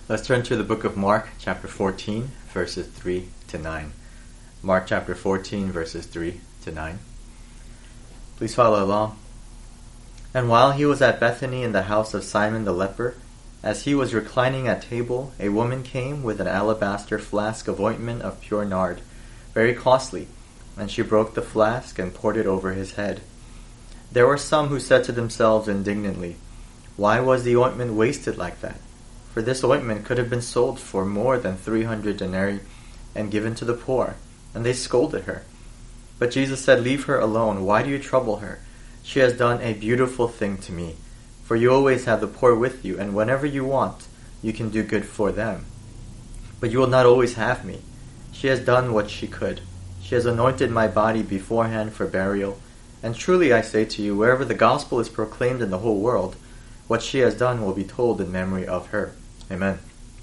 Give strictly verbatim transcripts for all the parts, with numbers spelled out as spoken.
Let's turn to the book of Mark, chapter fourteen, verses three to nine. Mark chapter fourteen, verses three to nine. Please follow along. And while he was at Bethany in the house of Simon the leper, as he was reclining at table, a woman came with an alabaster flask of ointment of pure nard, very costly, and she broke the flask and poured it over his head. There were some who said to themselves indignantly, "Why was the ointment wasted like that? For this ointment could have been sold for more than three hundred denarii and given to the poor." And they scolded her. But Jesus said, "Leave her alone. Why do you trouble her? She has done a beautiful thing to me. For you always have the poor with you, and whenever you want, you can do good for them. But you will not always have me. She has done what she could. She has anointed my body beforehand for burial. And truly I say to you, wherever the gospel is proclaimed in the whole world, what she has done will be told in memory of her." Amen.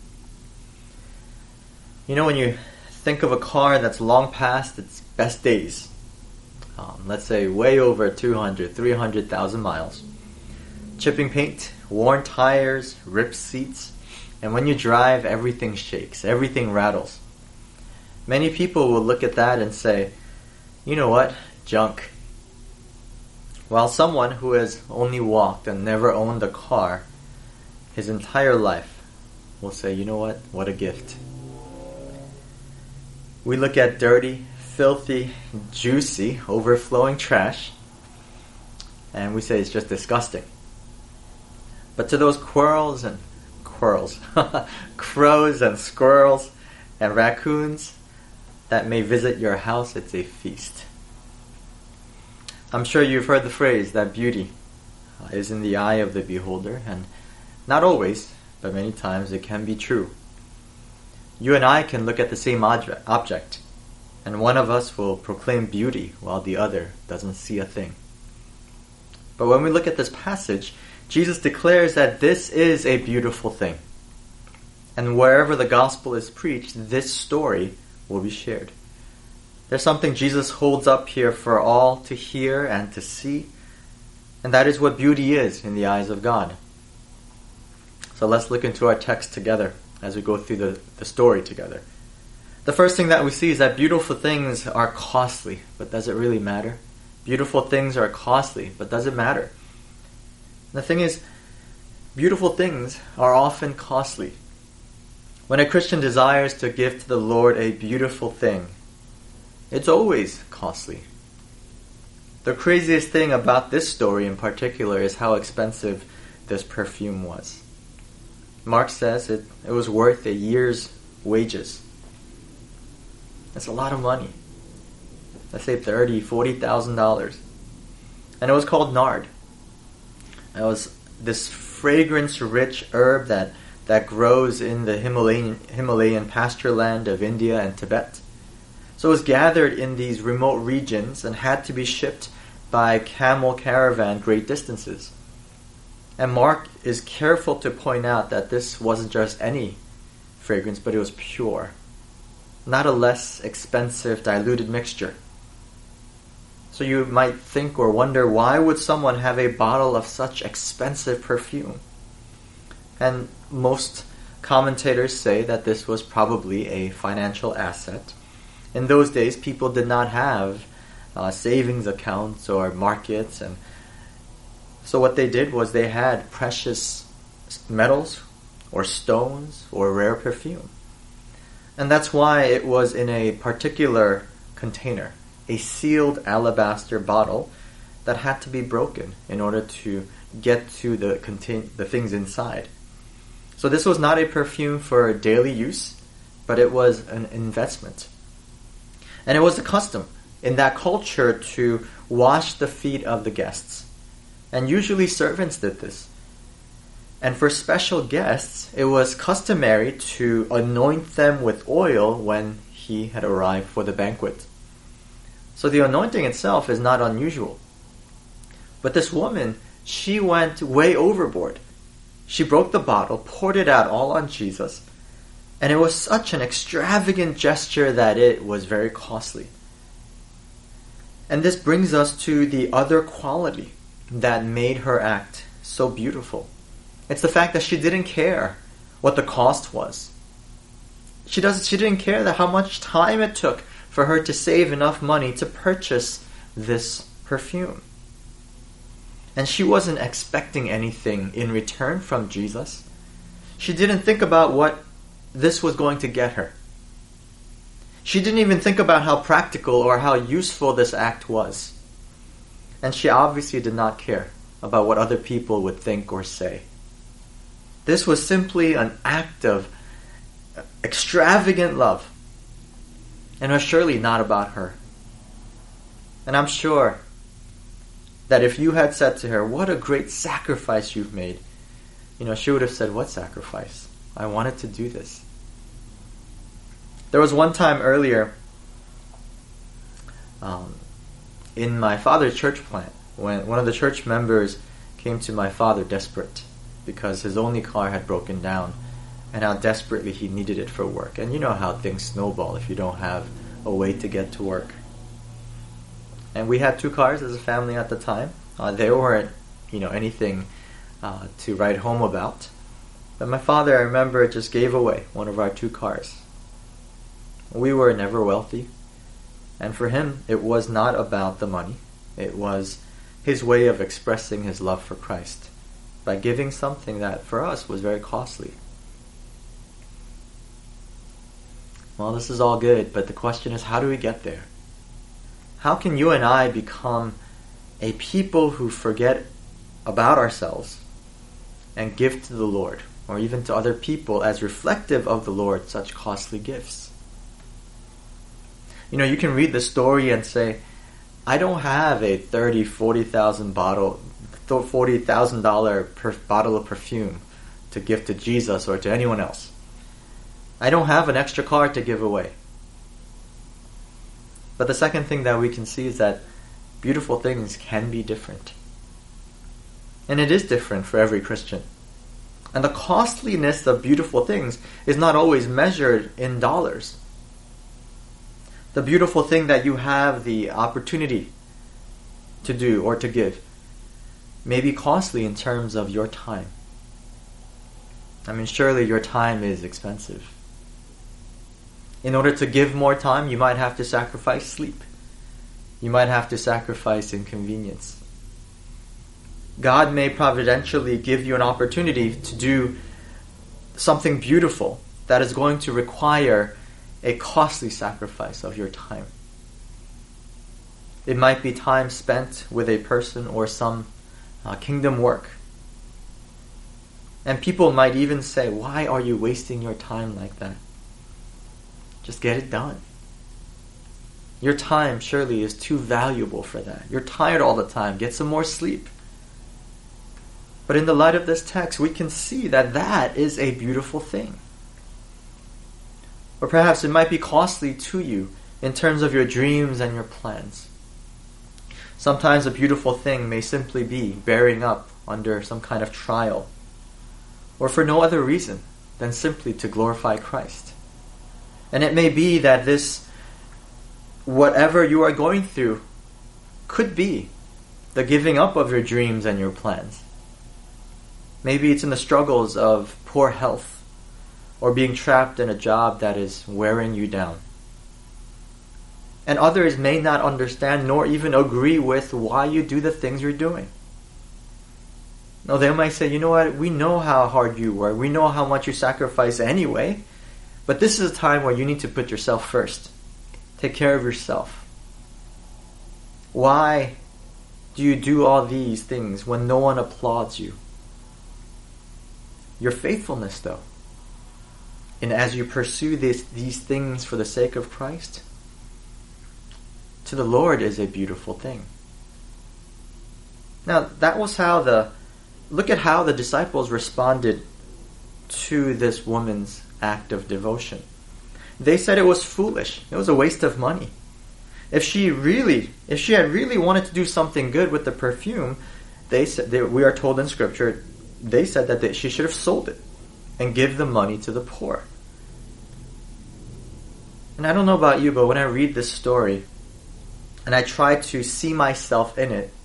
You know, when you think of a car that's long past its best days, um, let's say way over two hundred, three hundred thousand miles, chipping paint, worn tires, ripped seats, and when you drive, everything shakes, everything rattles. Many people will look at that and say, "You know what? Junk." While someone who has only walked and never owned a car his entire life will say, "You know what? What a gift." We look at dirty, filthy, juicy, overflowing trash, and we say it's just disgusting. But to those squirrels and squirrels, crows and squirrels and raccoons that may visit your house, it's a feast. I'm sure you've heard the phrase that beauty is in the eye of the beholder, and not always, but many times it can be true. You and I can look at the same object, and one of us will proclaim beauty while the other doesn't see a thing. But when we look at this passage, Jesus declares that this is a beautiful thing. And wherever the gospel is preached, this story will be shared. There's something Jesus holds up here for all to hear and to see, and that is what beauty is in the eyes of God. So let's look into our text together as we go through the, the story together. The first thing that we see is that beautiful things are costly, but does it really matter? Beautiful things are costly, but does it matter? The thing is, beautiful things are often costly. When a Christian desires to give to the Lord a beautiful thing, it's always costly. The craziest thing about this story in particular is how expensive this perfume was. Mark says it, it was worth a year's wages. That's a lot of money. Let's say thirty thousand dollars, forty thousand dollars. And it was called nard. It was this fragrance-rich herb that, that grows in the Himalayan, Himalayan pasture land of India and Tibet. So it was gathered in these remote regions and had to be shipped by camel caravan great distances. And Mark is careful to point out that this wasn't just any fragrance, but it was pure. Not a less expensive diluted mixture. So you might think or wonder, why would someone have a bottle of such expensive perfume? And most commentators say that this was probably a financial asset. In those days, people did not have uh, savings accounts or markets, and so what they did was they had precious metals or stones or rare perfume. And that's why it was in a particular container, a sealed alabaster bottle that had to be broken in order to get to the contain- the things inside. So this was not a perfume for daily use, but it was an investment. And it was the custom in that culture to wash the feet of the guests. And usually servants did this. And for special guests, it was customary to anoint them with oil when he had arrived for the banquet. So the anointing itself is not unusual. But this woman, she went way overboard. She broke the bottle, poured it out all on Jesus, and it was such an extravagant gesture that it was very costly. And this brings us to the other quality that made her act so beautiful. It's the fact that she didn't care what the cost was. She doesn't. She didn't care that how much time it took for her to save enough money to purchase this perfume. And she wasn't expecting anything in return from Jesus. She didn't think about what this was going to get her. She didn't even think about how practical or how useful this act was. And she obviously did not care about what other people would think or say. This was simply an act of extravagant love, and was surely not about her. And I'm sure that if you had said to her, "What a great sacrifice you've made," you know, she would have said, "What sacrifice? I wanted to do this." There was one time earlier um, in my father's church plant when one of the church members came to my father desperate because his only car had broken down, and how desperately he needed it for work. And you know how things snowball if you don't have a way to get to work. And we had two cars as a family at the time. Uh, they weren't, you know, anything uh, to write home about. But my father, I remember, just gave away one of our two cars. We were never wealthy. And for him, it was not about the money. It was his way of expressing his love for Christ by giving something that for us was very costly. Well, this is all good, but the question is, how do we get there? How can you and I become a people who forget about ourselves and give to the Lord, or even to other people as reflective of the Lord, such costly gifts? You know, you can read the story and say, I don't have a thirty, forty thousand bottle, forty thousand dollar per bottle of perfume to give to Jesus or to anyone else. I don't have an extra car to give away. But the second thing that we can see is that beautiful things can be different. And it is different for every Christian. And the costliness of beautiful things is not always measured in dollars. The beautiful thing that you have the opportunity to do or to give may be costly in terms of your time. I mean, surely your time is expensive. In order to give more time, you might have to sacrifice sleep. You might have to sacrifice inconvenience. God may providentially give you an opportunity to do something beautiful that is going to require a costly sacrifice of your time. It might be time spent with a person or some uh, kingdom work. And people might even say, "Why are you wasting your time like that? Just get it done. Your time surely is too valuable for that. You're tired all the time. Get some more sleep." But in the light of this text, we can see that that is a beautiful thing. Or perhaps it might be costly to you in terms of your dreams and your plans. Sometimes a beautiful thing may simply be bearing up under some kind of trial, or for no other reason than simply to glorify Christ. And it may be that this, whatever you are going through, could be the giving up of your dreams and your plans. Maybe it's in the struggles of poor health, or being trapped in a job that is wearing you down. And others may not understand nor even agree with why you do the things you're doing. No, they might say, "You know what, we know how hard you work, we know how much you sacrifice anyway, but this is a time where you need to put yourself first. Take care of yourself. Why do you do all these things when no one applauds you?" Your faithfulness, though, and as you pursue this, these things for the sake of Christ, to the Lord is a beautiful thing. Now, that was how the, look at how the disciples responded to this woman's act of devotion. They said it was foolish. It was a waste of money. If she really, if she had really wanted to do something good with the perfume, they said, they, we are told in Scripture, they said that they, she should have sold it and give the money to the poor. And I don't know about you, but when I read this story and I try to see myself in it,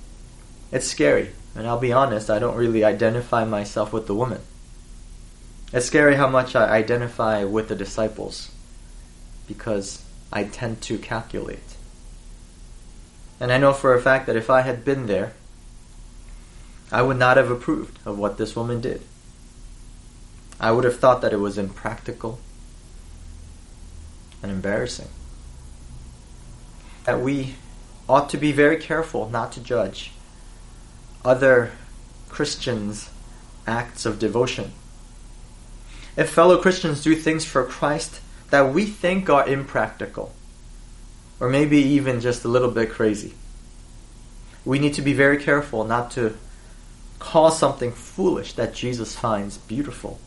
it's scary. And I'll be honest, I don't really identify myself with the woman. It's scary how much I identify with the disciples because I tend to calculate. And I know for a fact that if I had been there, I would not have approved of what this woman did. I would have thought that it was impractical and embarrassing. That we ought to be very careful not to judge other Christians' acts of devotion. If fellow Christians do things for Christ that we think are impractical, or maybe even just a little bit crazy, we need to be very careful not to call something foolish that Jesus finds beautiful.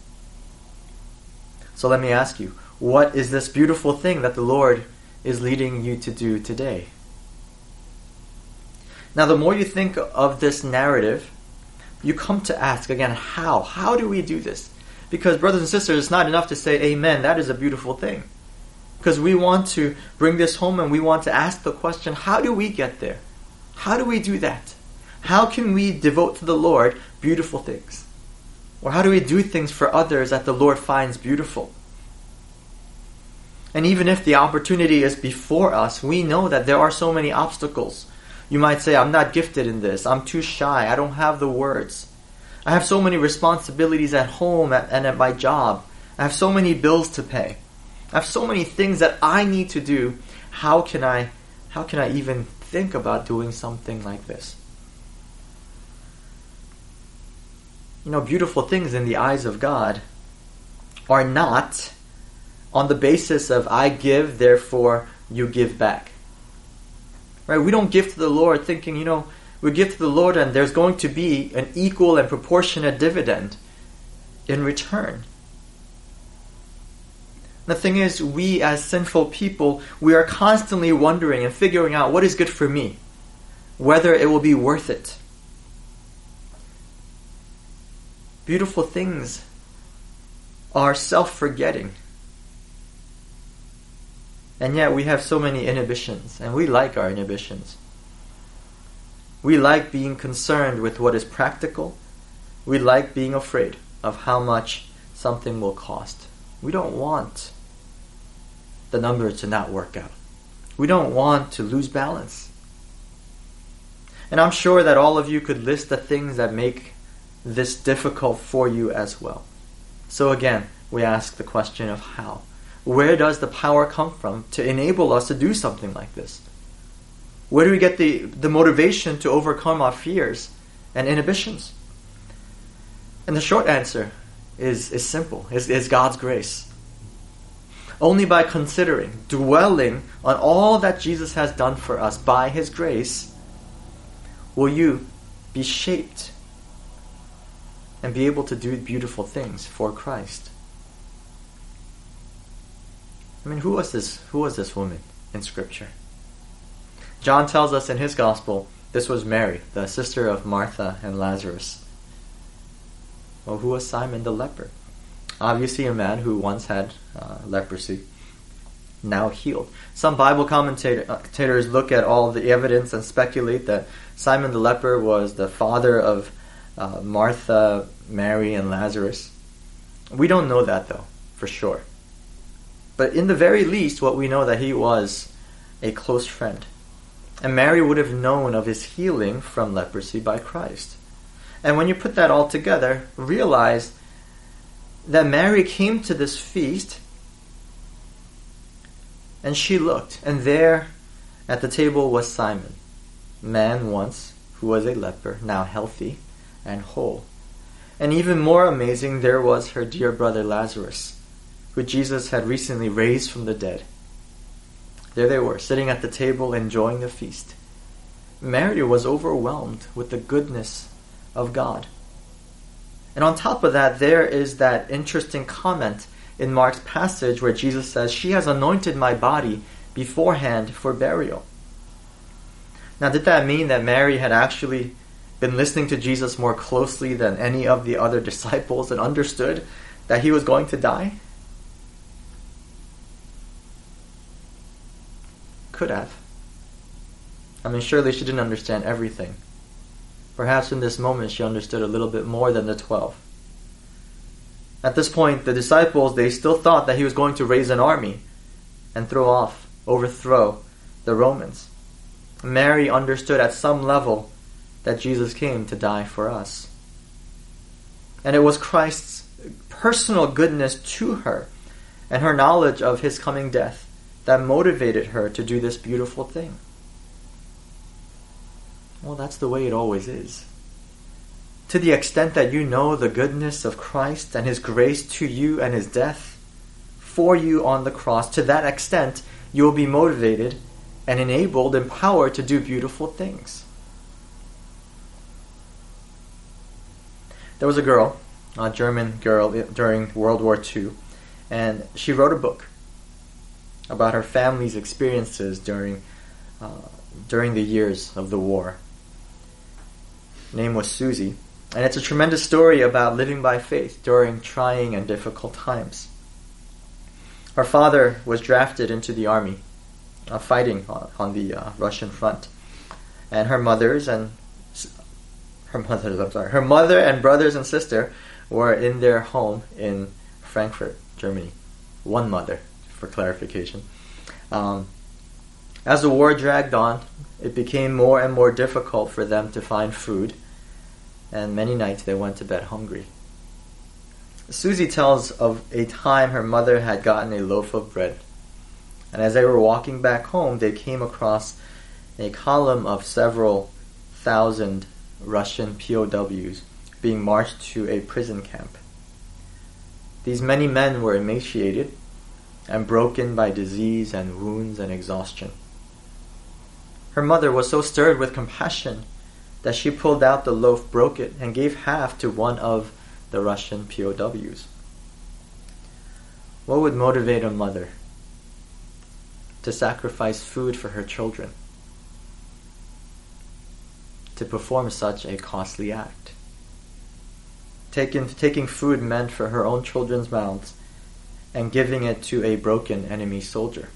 So let me ask you, what is this beautiful thing that the Lord is leading you to do today? Now, the more you think of this narrative, you come to ask again, how? How do we do this? Because, brothers and sisters, it's not enough to say, amen, that is a beautiful thing. Because we want to bring this home and we want to ask the question, how do we get there? How do we do that? How can we devote to the Lord beautiful things? Or how do we do things for others that the Lord finds beautiful? And even if the opportunity is before us, we know that there are so many obstacles. You might say, I'm not gifted in this. I'm too shy. I don't have the words. I have so many responsibilities at home and at my job. I have so many bills to pay. I have so many things that I need to do. How can I, how can I even think about doing something like this? You know, beautiful things in the eyes of God are not on the basis of I give, therefore you give back. Right? We don't give to the Lord thinking, you know, we give to the Lord and there's going to be an equal and proportionate dividend in return. The thing is, we as sinful people, we are constantly wondering and figuring out what is good for me, whether it will be worth it. Beautiful things are self-forgetting. And yet we have so many inhibitions, and we like our inhibitions. We like being concerned with what is practical. We like being afraid of how much something will cost. We don't want the numbers to not work out. We don't want to lose balance. And I'm sure that all of you could list the things that make this difficult for you as well. So again, we ask the question of how. Where does the power come from to enable us to do something like this? Where do we get the, the motivation to overcome our fears and inhibitions? And the short answer is, is simple, is, is God's grace. Only by considering, dwelling on all that Jesus has done for us by His grace, will you be shaped and be able to do beautiful things for Christ. I mean, who was this, who was this woman in Scripture? John tells us in his Gospel, this was Mary, the sister of Martha and Lazarus. Well, who was Simon the leper? Obviously a man who once had uh, leprosy, now healed. Some Bible commentator, commentators look at all the evidence and speculate that Simon the leper was the father of uh, Martha, Mary, and Lazarus. We don't know that though, for sure. But in the very least, what we know that he was a close friend. And Mary would have known of his healing from leprosy by Christ. And when you put that all together, realize that Mary came to this feast and she looked, and there at the table was Simon, man once who was a leper, now healthy and whole. And even more amazing, there was her dear brother Lazarus, who Jesus had recently raised from the dead. There they were, sitting at the table enjoying the feast. Mary was overwhelmed with the goodness of God. And on top of that, there is that interesting comment in Mark's passage where Jesus says, "She has anointed my body beforehand for burial." Now, did that mean that Mary had actually been listening to Jesus more closely than any of the other disciples and understood that he was going to die? Could have. I mean, surely she didn't understand everything. Perhaps in this moment she understood a little bit more than the twelve. At this point, the disciples, they still thought that he was going to raise an army and throw off, overthrow the Romans. Mary understood at some level that Jesus came to die for us. And it was Christ's personal goodness to her and her knowledge of his coming death that motivated her to do this beautiful thing. Well, that's the way it always is. To the extent that you know the goodness of Christ and his grace to you and his death for you on the cross, to that extent you will be motivated and enabled, empowered to do beautiful things. There was a girl, a German girl during World War Two, and she wrote a book about her family's experiences during uh, during the years of the war. Her name was Susie, and it's a tremendous story about living by faith during trying and difficult times. Her father was drafted into the army, uh, fighting on, on the uh, Russian front, and her mothers and her mothers, I'm sorry, her mother and brothers and sister were in their home in Frankfurt, Germany. One mother, for clarification. Um, as the war dragged on, it became more and more difficult for them to find food, and many nights they went to bed hungry. Susie tells of a time her mother had gotten a loaf of bread, and as they were walking back home, they came across a column of several thousand Russian P O Ws being marched to a prison camp. These many men were emaciated and broken by disease and wounds and exhaustion. Her mother was so stirred with compassion that she pulled out the loaf, broke it, and gave half to one of the Russian P O Ws. What would motivate a mother to sacrifice food for her children, to perform such a costly act? Taking, taking food meant for her own children's mouths and giving it to a broken enemy soldier.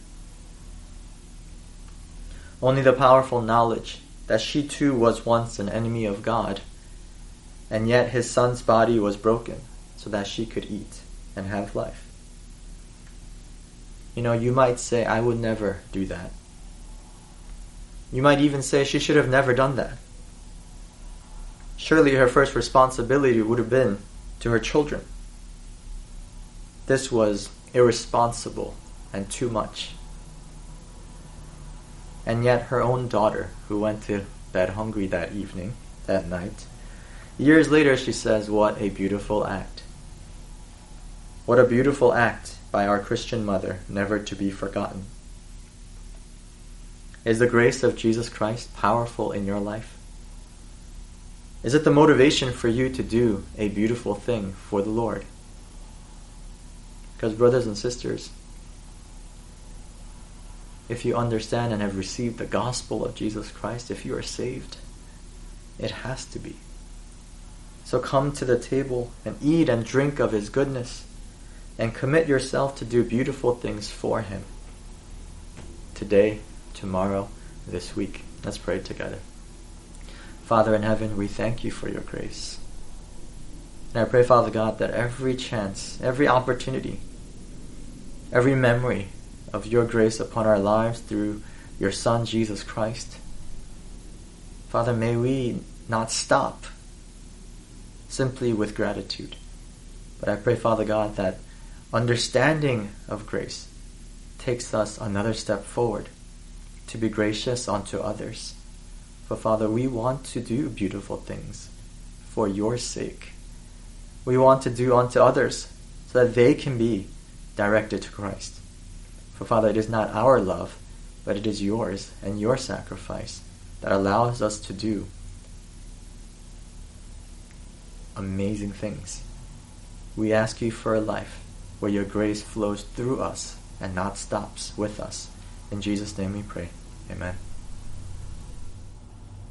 Only the powerful knowledge that she too was once an enemy of God, and yet his son's body was broken so that she could eat and have life. You know, you might say, I would never do that. You might even say she should have never done that. Surely her first responsibility would have been to her children. This was irresponsible and too much. And yet her own daughter, who went to bed hungry that evening, that night, years later she says, what a beautiful act. What a beautiful act by our Christian mother, never to be forgotten. Is the grace of Jesus Christ powerful in your life? Is it the motivation for you to do a beautiful thing for the Lord? Because brothers and sisters, if you understand and have received the gospel of Jesus Christ, if you are saved, it has to be. So come to the table and eat and drink of his goodness and commit yourself to do beautiful things for him. Today, tomorrow, this week. Let's pray together. Father in heaven, we thank you for your grace. And I pray, Father God, that every chance, every opportunity, every memory of your grace upon our lives through your Son, Jesus Christ, Father, may we not stop simply with gratitude. But I pray, Father God, that understanding of grace takes us another step forward to be gracious unto others. For Father, we want to do beautiful things for your sake. We want to do unto others so that they can be directed to Christ. For Father, it is not our love, but it is yours and your sacrifice that allows us to do amazing things. We ask you for a life where your grace flows through us and not stops with us. In Jesus' name we pray. Amen.